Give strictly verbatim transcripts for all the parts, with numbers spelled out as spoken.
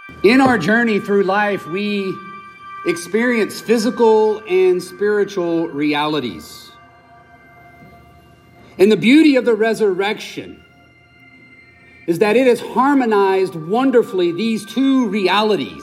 In our journey through life, we experience physical and spiritual realities. And the beauty of the resurrection is that it has harmonized wonderfully these two realities.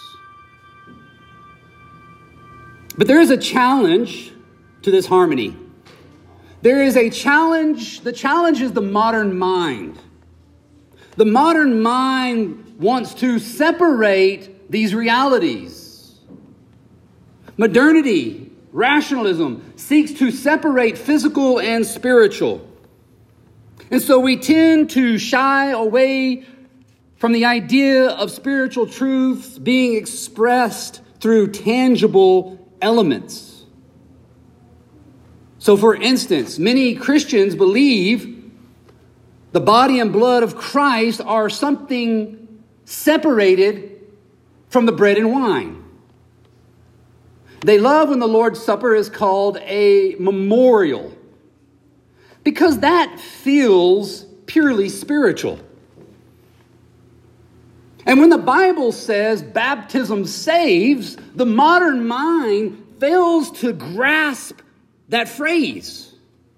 But there is a challenge to this harmony. There is a challenge. The challenge is the modern mind. The modern mind wants to separate these realities. Modernity, rationalism, seeks to separate physical and spiritual. And so we tend to shy away from the idea of spiritual truths being expressed through tangible elements. So, for instance, many Christians believe the body and blood of Christ are something separated from the bread and wine. They love when the Lord's Supper is called a memorial, because that feels purely spiritual. And when the Bible says baptism saves, the modern mind fails to grasp that phrase.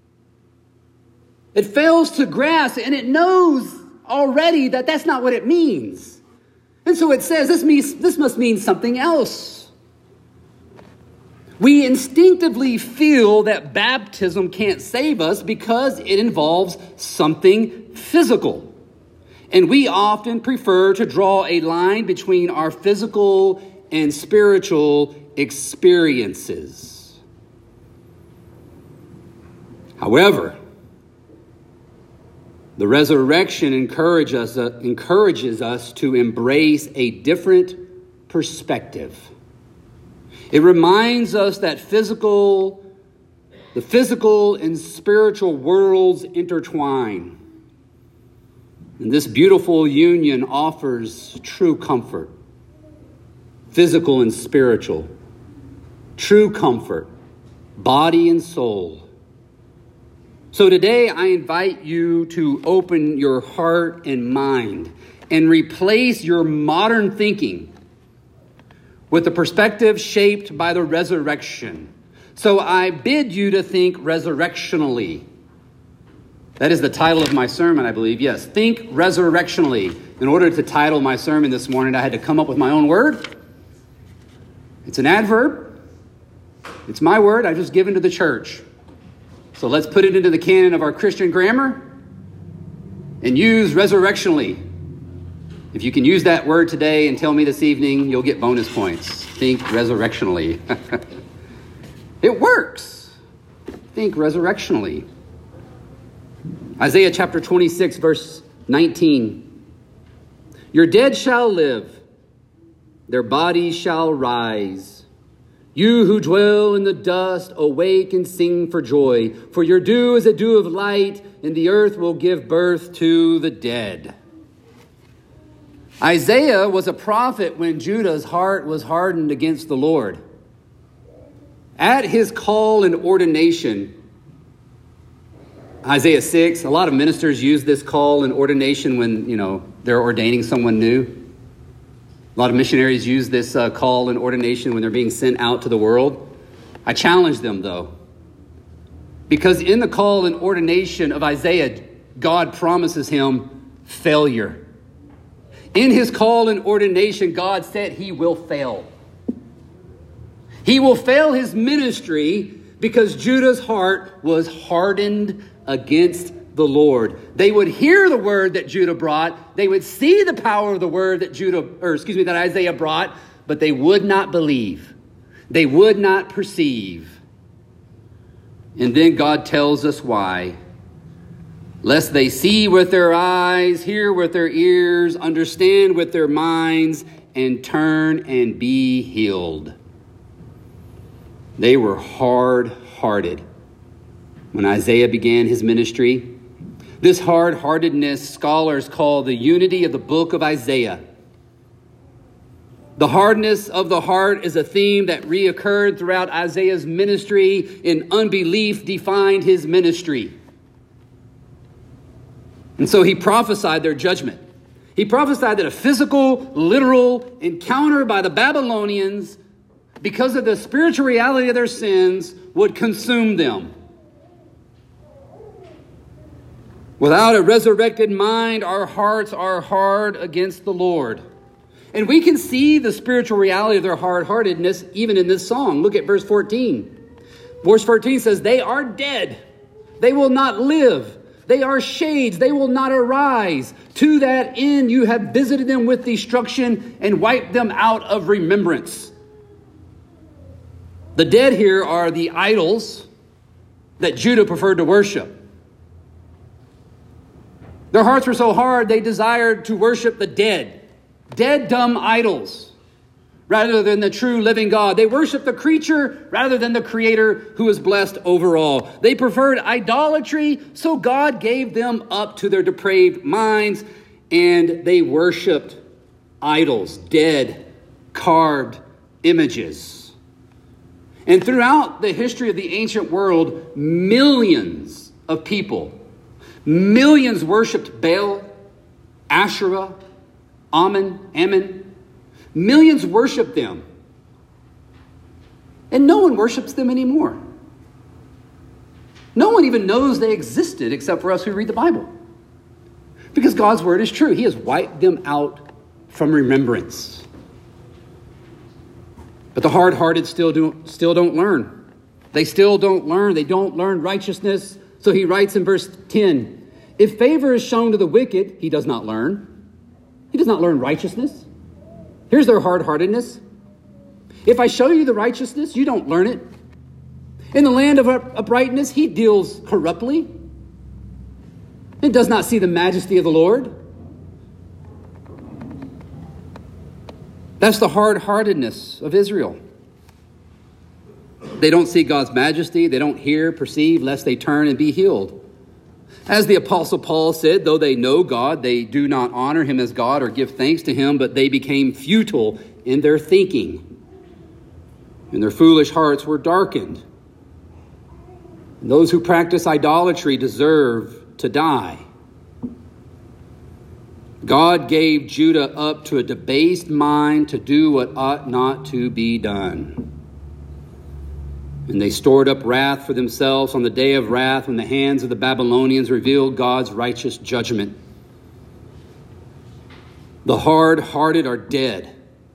It fails to grasp, and it knows already that that's not what it means. And so it says this means this must mean something else. We instinctively feel that baptism can't save us because it involves something physical. And we often prefer to draw a line between our physical and spiritual experiences. However, the resurrection encourage us, uh, encourages us to embrace a different perspective. It reminds us that physical, the physical and spiritual worlds intertwine. And this beautiful union offers true comfort, physical and spiritual, true comfort, body and soul. So today I invite you to open your heart and mind and replace your modern thinking with the perspective shaped by the resurrection. So I bid you to think resurrectionally. That is the title of my sermon, I believe. Yes, think resurrectionally. In order to title my sermon this morning, I had to come up with my own word. It's an adverb. It's my word I just given to the church. So let's put it into the canon of our Christian grammar and use resurrectionally. If you can use that word today and tell me this evening, you'll get bonus points. Think resurrectionally. It works. Think resurrectionally. Isaiah chapter twenty-six, verse nineteen. Your dead shall live, their bodies shall rise. You who dwell in the dust, awake and sing for joy. For your dew is a dew of light, and the earth will give birth to the dead. Isaiah was a prophet when Judah's heart was hardened against the Lord. At his call and ordination, Isaiah six, a lot of ministers use this call and ordination when, you know, they're ordaining someone new. A lot of missionaries use this uh, call and ordination when they're being sent out to the world. I challenge them, though, because in the call and ordination of Isaiah, God promises him failure. In his call and ordination, God said he will fail. He will fail his ministry because Judah's heart was hardened against the Lord. They would hear the word that Judah brought. They would see the power of the word that Judah, or excuse me, that Isaiah brought, but they would not believe. They would not perceive. And then God tells us why. Lest they see with their eyes, hear with their ears, understand with their minds, and turn and be healed. They were hard-hearted when Isaiah began his ministry. This hard-heartedness scholars call the unity of the book of Isaiah. The hardness of the heart is a theme that reoccurred throughout Isaiah's ministry, and unbelief defined his ministry. And so he prophesied their judgment. He prophesied that a physical, literal encounter by the Babylonians, because of the spiritual reality of their sins, would consume them. Without a resurrected mind, our hearts are hard against the Lord. And we can see the spiritual reality of their hard-heartedness even in this song. Look at verse fourteen. Verse fourteen says, they are dead. They will not live. They are shades. They will not arise. To that end, you have visited them with destruction and wiped them out of remembrance. The dead here are the idols that Judah preferred to worship. Their hearts were so hard, they desired to worship the dead. Dead, dumb idols, rather than the true living God. They worshiped the creature rather than the Creator who is blessed over all. They preferred idolatry, so God gave them up to their depraved minds, and they worshiped idols, dead, carved images. And throughout the history of the ancient world, millions of people, millions worshipped Baal, Asherah, Ammon, Ammon. Millions worship them. And no one worships them anymore. No one even knows they existed except for us who read the Bible. Because God's word is true. He has wiped them out from remembrance. But the hard-hearted still don't, still don't learn. They still don't learn. They don't learn righteousness. So he writes in verse ten, if favor is shown to the wicked, he does not learn. He does not learn righteousness. Here's their hard-heartedness. If I show you the righteousness, you don't learn it. In the land of uprightness, he deals corruptly. It does not see the majesty of the Lord. That's the hard-heartedness of Israel. They don't see God's majesty. They don't hear, perceive, lest they turn and be healed. As the Apostle Paul said, though they know God, they do not honor him as God or give thanks to him, but they became futile in their thinking, and their foolish hearts were darkened. And those who practice idolatry deserve to die. God gave Judah up to a debased mind to do what ought not to be done. And they stored up wrath for themselves on the day of wrath when the hands of the Babylonians revealed God's righteous judgment. The hard-hearted are dead.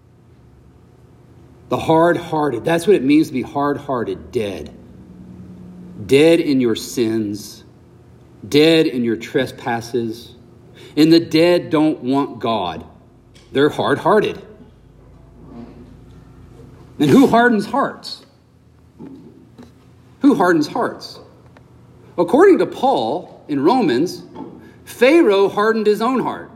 The hard-hearted, that's what it means to be hard-hearted, dead. Dead in your sins, dead in your trespasses. And the dead don't want God. They're hard-hearted. And who hardens hearts? Who hardens hearts? According to Paul in Romans, Pharaoh hardened his own heart.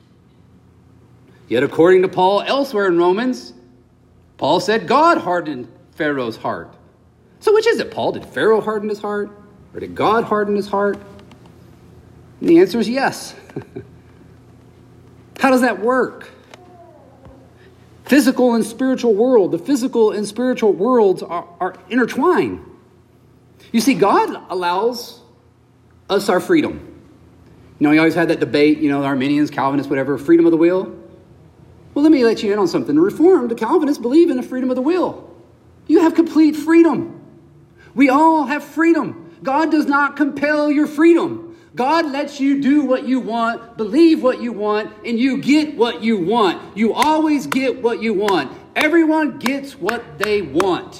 Yet according to Paul elsewhere in Romans, Paul said God hardened Pharaoh's heart. So which is it, Paul? Did Pharaoh harden his heart? Or did God harden his heart? And the answer is yes. How does that work? Physical and spiritual world. The physical and spiritual worlds are, are intertwined. You see, God allows us our freedom. You know, you always had that debate, you know, the Arminians, Calvinists, whatever, freedom of the will. Well, let me let you in on something. The Reformed, the Calvinists believe in the freedom of the will. You have complete freedom. We all have freedom. God does not compel your freedom. God lets you do what you want, believe what you want, and you get what you want. You always get what you want. Everyone gets what they want.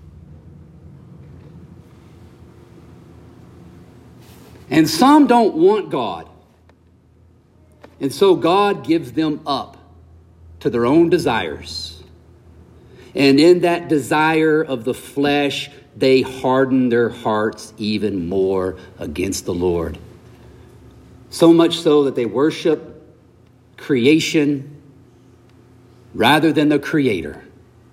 And some don't want God. And so God gives them up to their own desires. And in that desire of the flesh, they harden their hearts even more against the Lord. So much so that they worship creation rather than the Creator.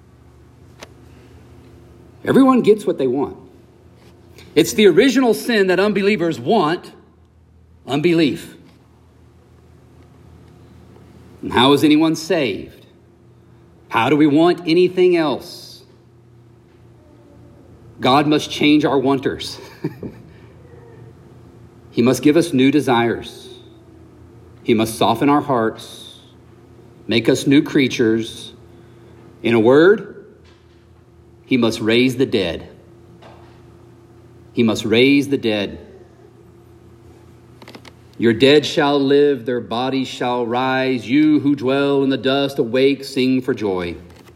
Everyone gets what they want. It's the original sin that unbelievers want, unbelief. And how is anyone saved? How do we want anything else? God must change our wanters. He must give us new desires. He must soften our hearts. make us new creatures. In a word, he must raise the dead. He must raise the dead. Your dead shall live, their bodies shall rise. You who dwell in the dust, awake, sing for joy.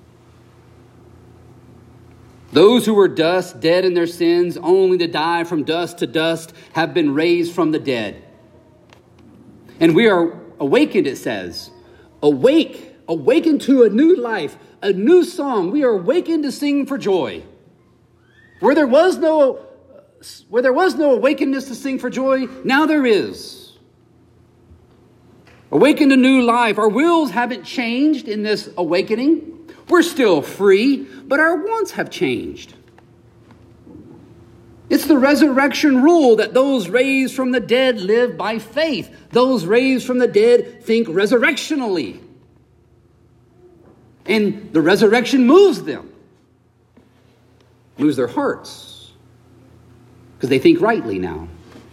Those who were dust, dead in their sins, only to die from dust to dust, have been raised from the dead. And we are awakened, it says. Awake, awakened to a new life, a new song. We are awakened to sing for joy. Where there was no, where there was no awakenedness to sing for joy, now there is. Awakened to new life. Our wills haven't changed in this awakening. We're still free, but our wants have changed. It's the resurrection rule that those raised from the dead live by faith. Those raised from the dead think resurrectionally. And the resurrection moves them. Moves their hearts. Because they think rightly now.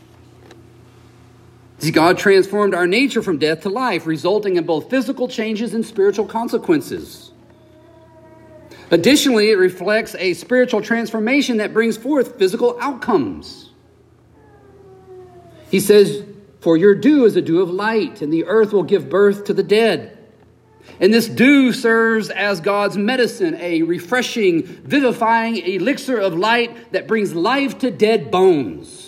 See, God transformed our nature from death to life, resulting in both physical changes and spiritual consequences. Additionally, it reflects a spiritual transformation that brings forth physical outcomes. He says, for your dew is a dew of light, and the earth will give birth to the dead. And this dew serves as God's medicine, a refreshing, vivifying elixir of light that brings life to dead bones.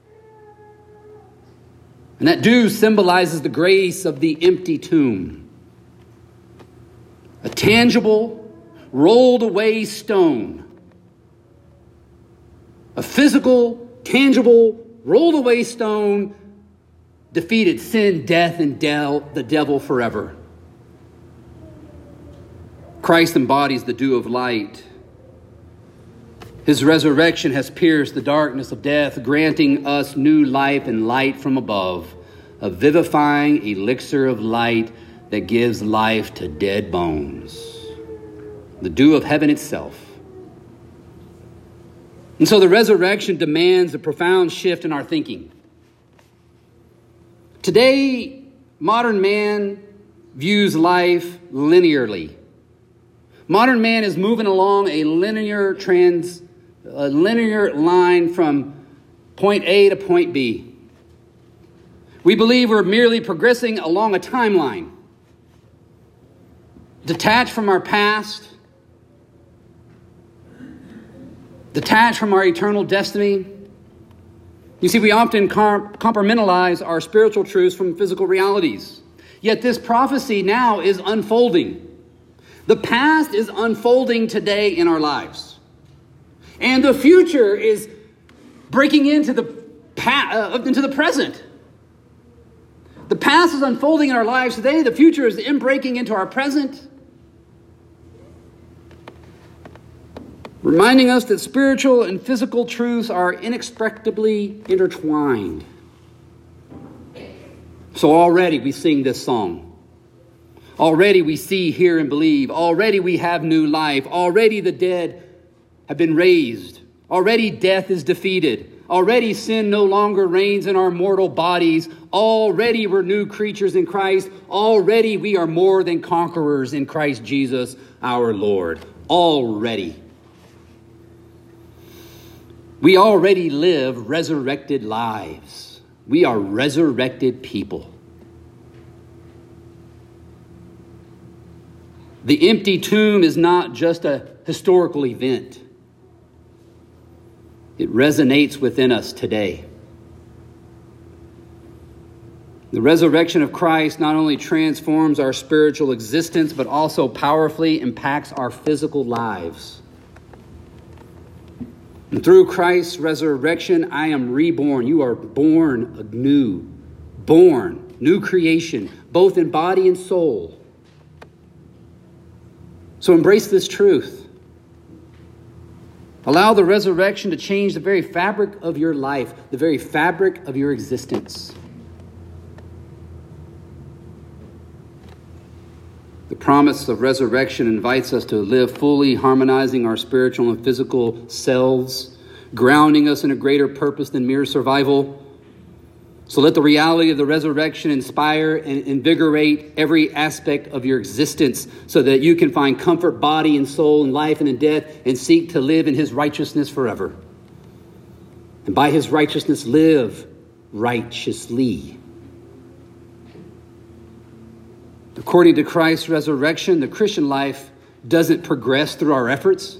And that dew symbolizes the grace of the empty tomb. A tangible, rolled away stone. A physical, tangible, rolled away stone defeated sin, death, and del- the devil forever. Christ embodies the dew of light. His resurrection has pierced the darkness of death, granting us new life and light from above, a vivifying elixir of light that gives life to dead bones. The dew of heaven itself. And so the resurrection demands a profound shift in our thinking. Today, modern man views life linearly. Modern man is moving along a linear trans, a linear line from point A to point B. We believe we're merely progressing along a timeline, detached from our past, detached from our eternal destiny. You see, we often compartmentalize our spiritual truths from physical realities. Yet this prophecy now is unfolding. The past is unfolding today in our lives. And the future is breaking into the, pa- uh, into the present. The past is unfolding in our lives today. The future is inbreaking into our present. Reminding us that spiritual and physical truths are inextricably intertwined. So already we sing this song. Already we see, hear, and believe. Already we have new life. Already the dead have been raised. Already death is defeated. Already sin no longer reigns in our mortal bodies. Already we're new creatures in Christ. Already we are more than conquerors in Christ Jesus our Lord. Already. We already live resurrected lives. We are resurrected people. The empty tomb is not just a historical event. It resonates within us today. The resurrection of Christ not only transforms our spiritual existence, but also powerfully impacts our physical lives. And through Christ's resurrection, I am reborn. You are born anew. Born, new creation, both in body and soul. So embrace this truth. Allow the resurrection to change the very fabric of your life, the very fabric of your existence. The promise of resurrection invites us to live fully, harmonizing our spiritual and physical selves, grounding us in a greater purpose than mere survival. So let the reality of the resurrection inspire and invigorate every aspect of your existence so that you can find comfort, body and soul, in life and in death, and seek to live in his righteousness forever. And by his righteousness, live righteously. According to Christ's resurrection, the Christian life doesn't progress through our efforts.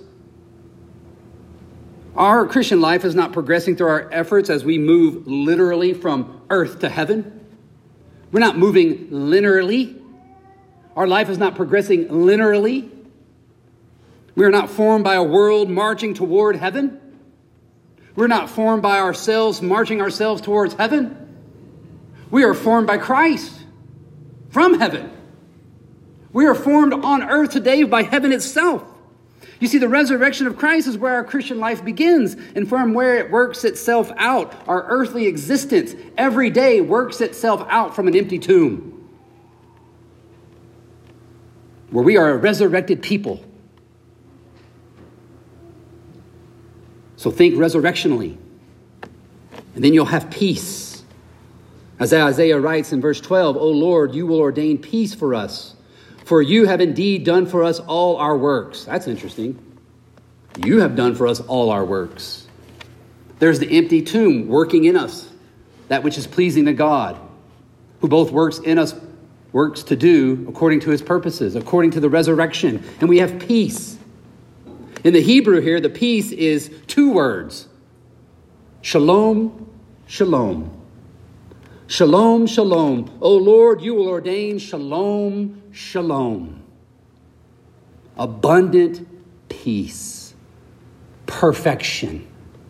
Our Christian life is not progressing through our efforts as we move literally from earth to heaven. We're not moving linearly. Our life is not progressing linearly. We are not formed by a world marching toward heaven. We're not formed by ourselves marching ourselves towards heaven. We are formed by Christ from heaven. We are formed on earth today by heaven itself. You see, the resurrection of Christ is where our Christian life begins, and from where it works itself out. Our earthly existence every day works itself out from an empty tomb, where we are a resurrected people. So think resurrectionally, and then you'll have peace. As Isaiah writes in verse twelve, O Lord, you will ordain peace for us, for you have indeed done for us all our works. That's interesting. You have done for us all our works. There's the empty tomb working in us, that which is pleasing to God, who both works in us, works to do according to his purposes, according to the resurrection. And we have peace. In the Hebrew here, the peace is two words. Shalom, shalom. Shalom, shalom. O Lord, you will ordain shalom, shalom. Abundant peace. Perfection.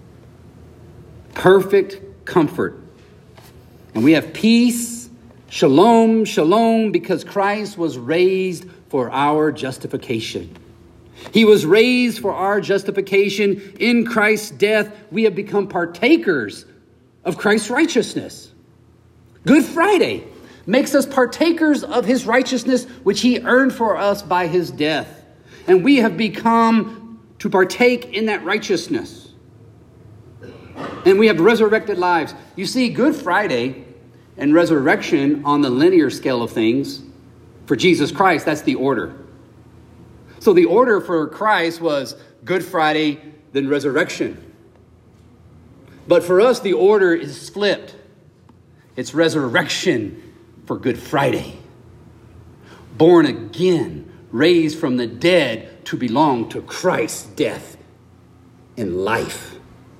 Perfect comfort. And we have peace, shalom, shalom, because Christ was raised for our justification. He was raised for our justification. In Christ's death, we have become partakers of Christ's righteousness. Good Friday makes us partakers of his righteousness, which he earned for us by his death. And we have become to partake in that righteousness. And we have resurrected lives. You see, Good Friday and resurrection on the linear scale of things, for Jesus Christ, that's the order. So the order for Christ was Good Friday, then resurrection. But for us, the order is flipped. It's resurrection for Good Friday. Born again, raised from the dead to belong to Christ's death and life.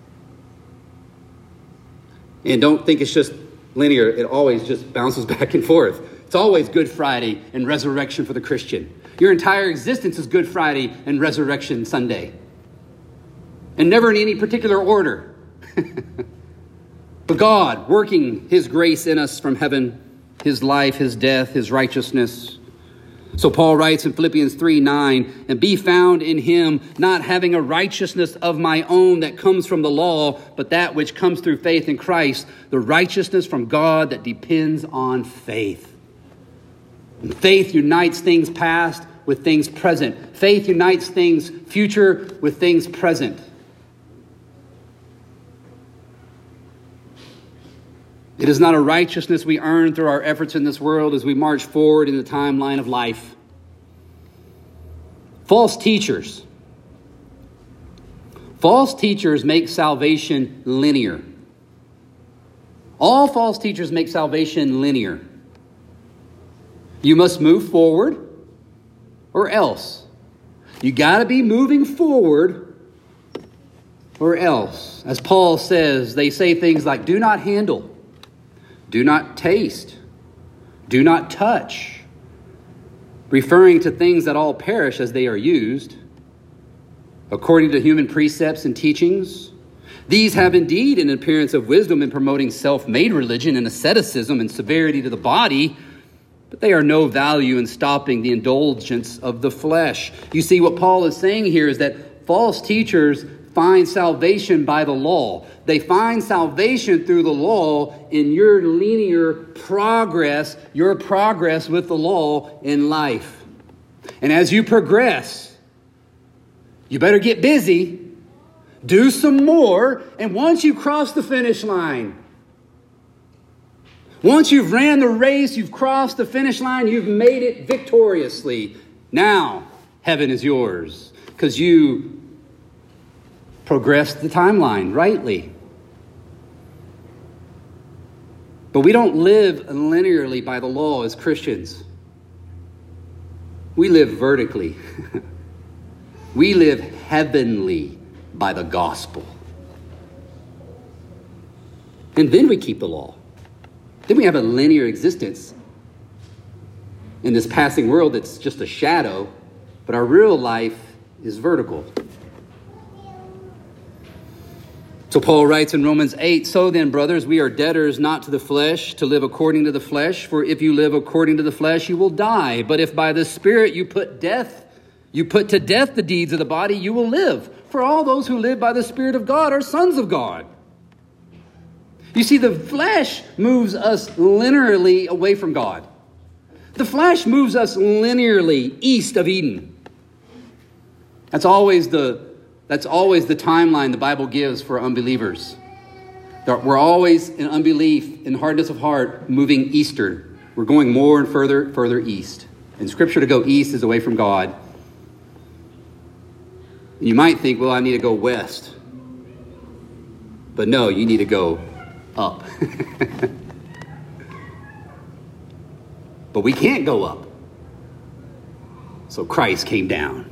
And don't think it's just linear. It always just bounces back and forth. It's always Good Friday and resurrection for the Christian. Your entire existence is Good Friday and Resurrection Sunday. And never in any particular order. But God working his grace in us from heaven, his life, his death, his righteousness. So Paul writes in Philippians three nine, and be found in him, not having a righteousness of my own that comes from the law, but that which comes through faith in Christ, the righteousness from God that depends on faith. And faith unites things past with things present. Faith unites things future with things present. It is not a righteousness we earn through our efforts in this world as we march forward in the timeline of life. False teachers. False teachers make salvation linear. All false teachers make salvation linear. You must move forward or else. You got to be moving forward or else. As Paul says, they say things like, do not handle. Do not taste. Do not touch. Referring to things that all perish as they are used, according to human precepts and teachings. These have indeed an appearance of wisdom in promoting self-made religion and asceticism and severity to the body, but they are no value in stopping the indulgence of the flesh. You see, what Paul is saying here is that false teachers find salvation by the law. They find salvation through the law in your linear progress, your progress with the law in life. And as you progress, you better get busy, do some more, and once you cross the finish line, Once you've ran the race, you've crossed the finish line, you've made it victoriously. Now, heaven is yours because you progressed the timeline rightly. But we don't live linearly by the law as Christians. We live vertically. We live heavenly by the gospel. And then we keep the law. Then we have a linear existence in this passing world that's just a shadow, but our real life is vertical. So Paul writes in Romans eight, "So then, brothers, we are debtors not to the flesh, to live according to the flesh. For if you live according to the flesh, you will die. But if by the Spirit you put death, you put to death the deeds of the body, you will live. For all those who live by the Spirit of God are sons of God." You see, the flesh moves us linearly away from God. The flesh moves us linearly east of Eden. That's always the That's always the timeline the Bible gives for unbelievers. We're always in unbelief, in hardness of heart, moving eastward. We're going more and further, further east. In Scripture, to go east is away from God. You might think, well, I need to go west. But no, you need to go up. But we can't go up. So Christ came down.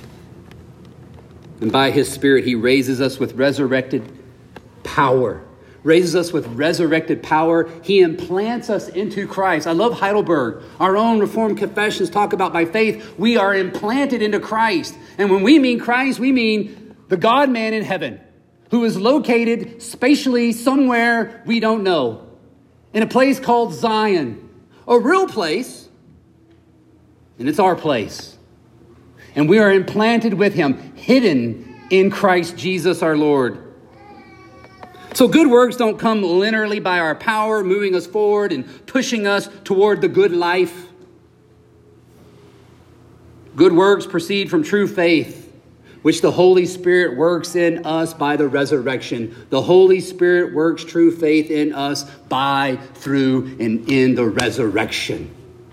And by his Spirit, he raises us with resurrected power. Raises us with resurrected power. He implants us into Christ. I love Heidelberg. Our own Reformed confessions talk about by faith, we are implanted into Christ. And when we mean Christ, we mean the God-man in heaven, who is located spatially somewhere we don't know, in a place called Zion. A real place, and it's our place. And we are implanted with him, hidden in Christ Jesus our Lord. So good works don't come linearly by our power, moving us forward and pushing us toward the good life. Good works proceed from true faith, which the Holy Spirit works in us by the resurrection. The Holy Spirit works true faith in us by, through, and in the resurrection.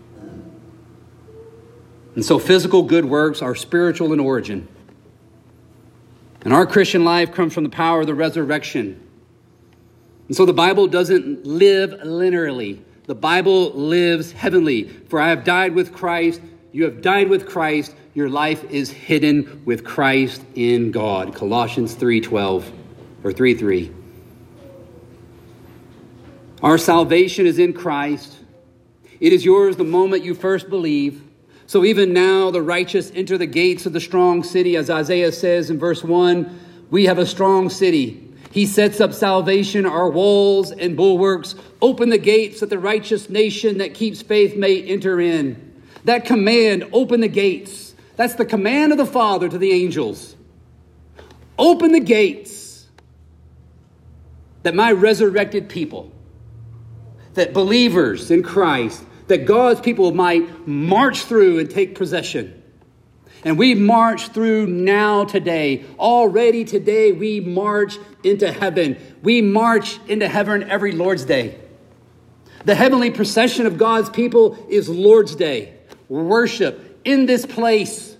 And so physical good works are spiritual in origin. And our Christian life comes from the power of the resurrection. And so the Bible doesn't live linearly. The Bible lives heavenly. For I have died with Christ. You have died with Christ. Your life is hidden with Christ in God. Colossians three twelve or three three. Our salvation is in Christ. It is yours the moment you first believe. So even now the righteous enter the gates of the strong city. As Isaiah says in verse one, we have a strong city. He sets up salvation, our walls and bulwarks. Open the gates that the righteous nation that keeps faith may enter in. That command, open the gates. That's the command of the Father to the angels. Open the gates that my resurrected people, that believers in Christ, that God's people might march through and take possession. And we march through now today. Already today we march into heaven. We march into heaven every Lord's Day. The heavenly procession of God's people is Lord's Day. Worship in this place.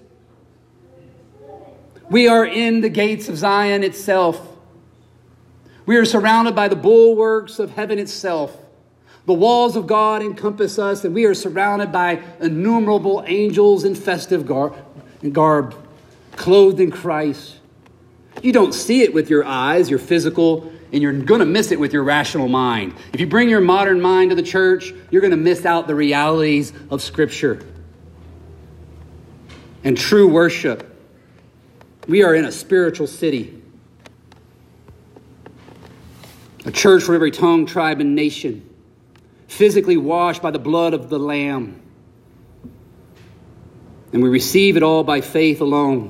We are in the gates of Zion itself. We are surrounded by the bulwarks of heaven itself. The walls of God encompass us, and we are surrounded by innumerable angels in festive gar- garb, clothed in Christ. You don't see it with your eyes, your physical, and you're going to miss it with your rational mind. If you bring your modern mind to the church, you're going to miss out the realities of Scripture. And true worship. We are in a spiritual city. A church from every tongue, tribe, and nation. Physically washed by the blood of the Lamb. And we receive it all by faith alone.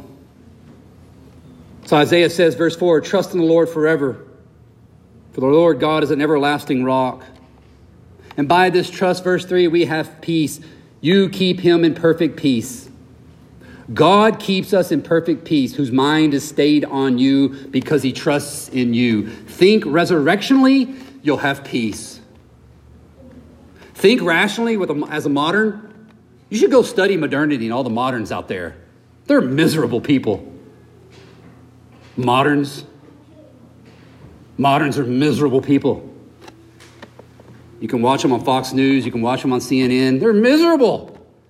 So Isaiah says, verse four, trust in the Lord forever. For the Lord God is an everlasting rock. And by this trust, verse three, we have peace. You keep him in perfect peace. God keeps us in perfect peace, whose mind is stayed on you because he trusts in you. Think resurrectionally, you'll have peace. think rationally with a, as a modern, you should go study modernity and all the moderns out there. They're miserable people. Moderns. Moderns are miserable people. You can watch them on Fox News. You can watch them on C N N. They're miserable.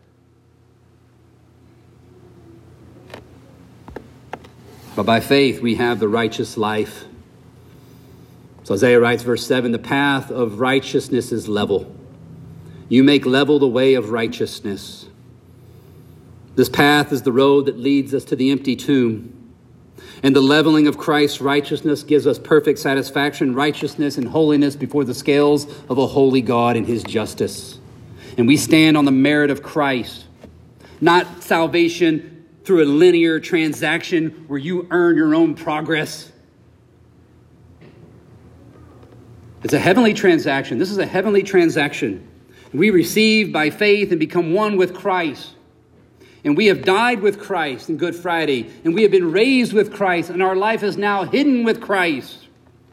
But by faith, we have the righteous life. So Isaiah writes, verse seven, the path of righteousness is level. You make level the way of righteousness. This path is the road that leads us to the empty tomb. And the leveling of Christ's righteousness gives us perfect satisfaction, righteousness, and holiness before the scales of a holy God and his justice. And we stand on the merit of Christ, not salvation through a linear transaction where you earn your own progress. It's a heavenly transaction. This is a heavenly transaction. We receive by faith and become one with Christ. And we have died with Christ in Good Friday. And we have been raised with Christ. And our life is now hidden with Christ.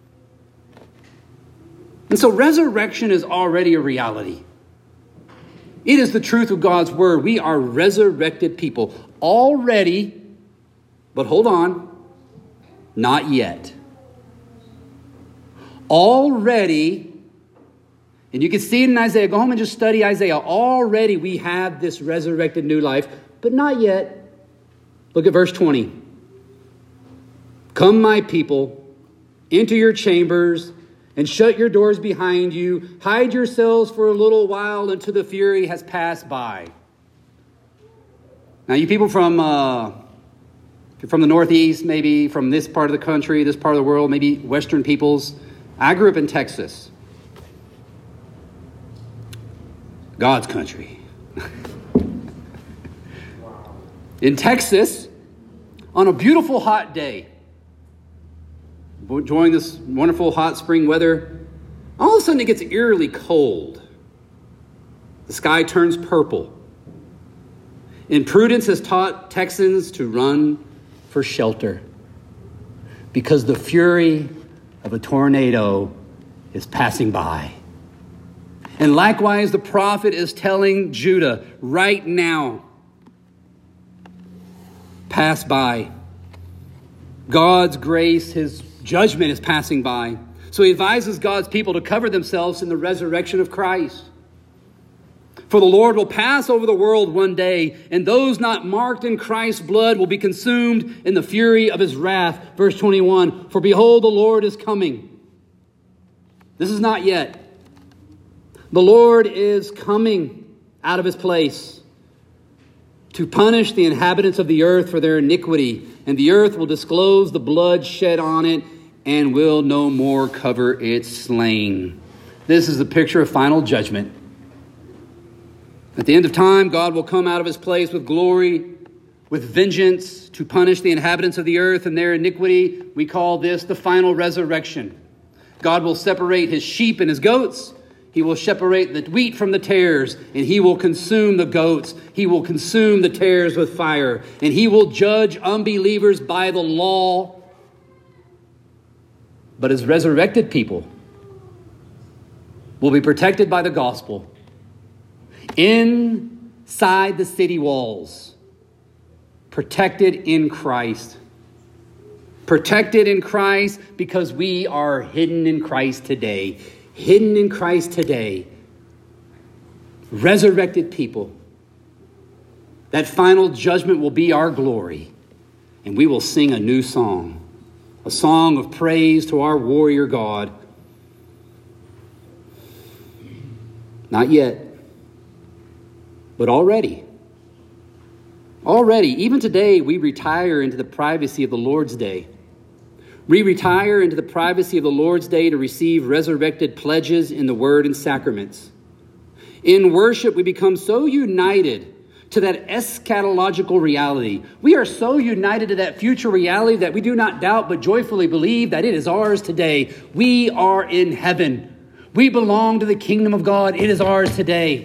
And so resurrection is already a reality. It is the truth of God's word. We are resurrected people already, but hold on, not yet. Already, and you can see it in Isaiah. Go home and just study Isaiah. Already we have this resurrected new life, but not yet. Look at verse twenty. Come, my people, into your chambers and shut your doors behind you. Hide yourselves for a little while until the fury has passed by. Now, you people from uh, from the Northeast, maybe from this part of the country, this part of the world, maybe Western peoples. I grew up in Texas. God's country. In Texas, on a beautiful hot day, enjoying this wonderful hot spring weather, all of a sudden it gets eerily cold. The sky turns purple. And prudence has taught Texans to run for shelter because the fury of a tornado is passing by. And likewise, the prophet is telling Judah right now, pass by. God's grace, his judgment is passing by. So he advises God's people to cover themselves in the resurrection of Christ. For the Lord will pass over the world one day, and those not marked in Christ's blood will be consumed in the fury of his wrath. Verse twenty-one, for behold, the Lord is coming. This is not yet. The Lord is coming out of his place to punish the inhabitants of the earth for their iniquity, and the earth will disclose the blood shed on it and will no more cover its slain. This is a picture of final judgment. At the end of time, God will come out of his place with glory, with vengeance, to punish the inhabitants of the earth and their iniquity. We call this the final resurrection. God will separate his sheep and his goats. He will separate the wheat from the tares, and he will consume the goats. He will consume the tares with fire, and he will judge unbelievers by the law. But his resurrected people will be protected by the gospel inside the city walls, protected in Christ. Protected in Christ because we are hidden in Christ today. Hidden in Christ today. Resurrected people. That final judgment will be our glory. And we will sing a new song. A song of praise to our warrior God. Not yet. But already. Already, even today, we retire into the privacy of the Lord's day. We retire into the privacy of the Lord's day to receive resurrected pledges in the word and sacraments. In worship, we become so united to that eschatological reality. We are so united to that future reality that we do not doubt but joyfully believe that it is ours today. We are in heaven. We belong to the kingdom of God. It is ours today.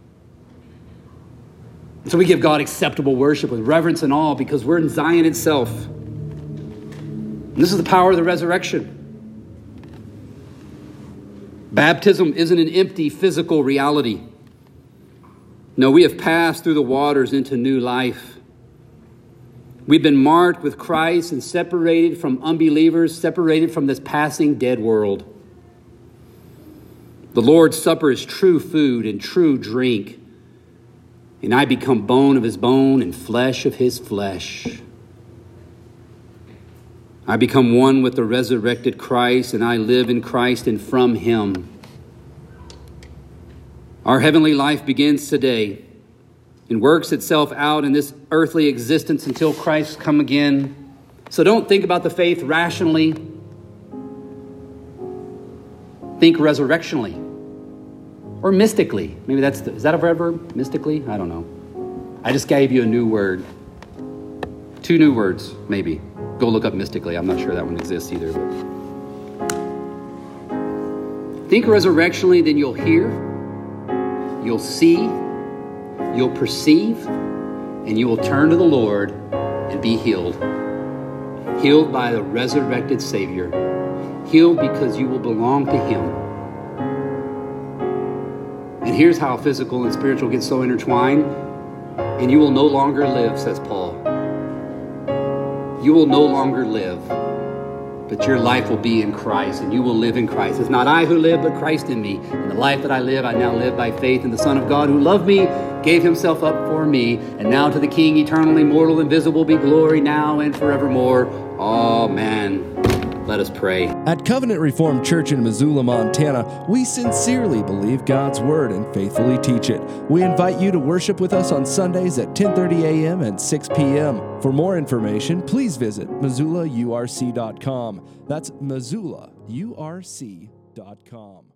So we give God acceptable worship with reverence and awe because we're in Zion itself. And this is the power of the resurrection. Baptism isn't an empty physical reality. No, we have passed through the waters into new life. We've been marked with Christ and separated from unbelievers, separated from this passing dead world. The Lord's Supper is true food and true drink. And I become bone of his bone and flesh of his flesh. I become one with the resurrected Christ, and I live in Christ and from him. Our heavenly life begins today and works itself out in this earthly existence until Christ come again. So don't think about the faith rationally. Think resurrectionally or mystically. Maybe that's the, is that a verb? Mystically? I don't know. I just gave you a new word. Two new words, maybe. Go look up mystically. I'm not sure that one exists either. But think resurrectionally, then you'll hear, you'll see, you'll perceive, and you will turn to the Lord and be healed. Healed by the resurrected Savior. Healed because you will belong to him. And here's how physical and spiritual get so intertwined. And you will no longer live, says Paul. You will no longer live, but your life will be in Christ, and you will live in Christ. It's not I who live, but Christ in me. And the life that I live, I now live by faith in the Son of God who loved me, gave himself up for me. And now to the King, eternal, immortal, invisible, be glory now and forevermore. Amen. Let us pray. At Covenant Reformed Church in Missoula, Montana, we sincerely believe God's Word and faithfully teach it. We invite you to worship with us on Sundays at ten thirty a.m. and six p.m. For more information, please visit Missoula U R C dot com. That's Missoula U R C dot com.